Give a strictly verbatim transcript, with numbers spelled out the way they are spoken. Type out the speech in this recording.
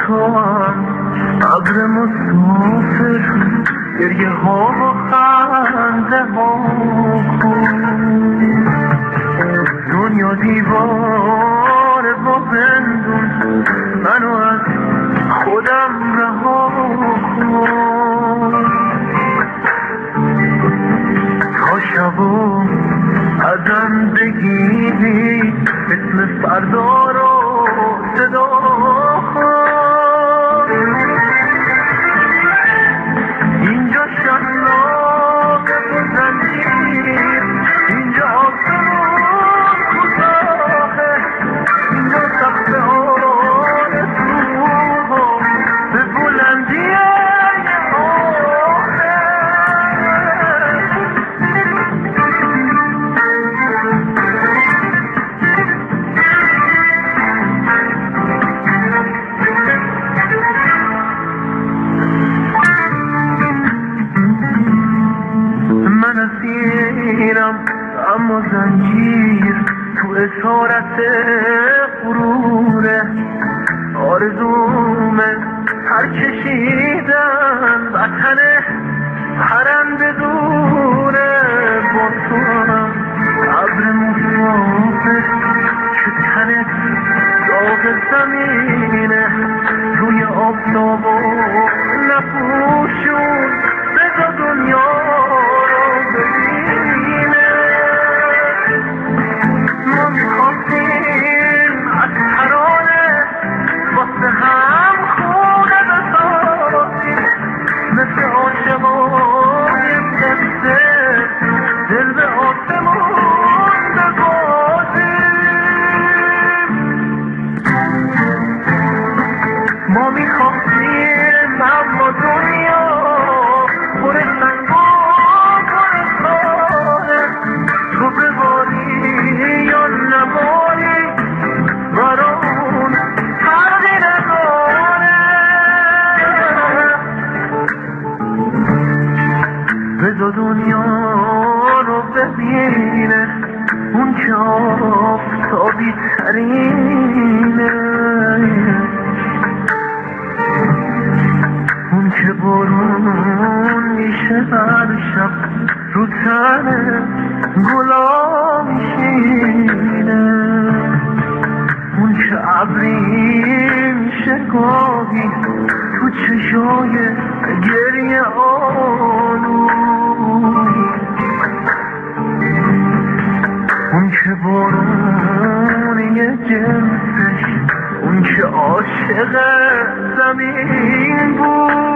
تو هم ابر مسافر گریه ها و خنده ها کن دنیا دیوار با بندون منو از خودم رها کن تا شبا ازم بگیری اسم فردا رو صدا کن اینجا شلاق و زنجیر اینجا آسمان کوتاهه اینجا سقف آرزوها به بلندی اما زنجیر تو اسارت غروره آرزومه هر کشیدن وطن پرنده دوره با تو هم ابر مسافر که تنت داغ زمینه روی آفتاب و نپوشون بذار دنیا رو ببینه ما میخواستیم از ترانه واسه هم خونه بسازیم مثل عاشقای قصه دل به آسمون ببازیم ما میخواستیم اما دنیا پر سنگ و پر خانه تو بباری یا نباری برامون فرقی نداره بذار دنیا رو ببینه اون که آفتابی ترینه اون که بارون میشه هر شب رو تنه گلا میشینه اون که ابری میشه گاهی تو چشای گریه آلو اون که بارونی جنسش اون که عاشق زمین بود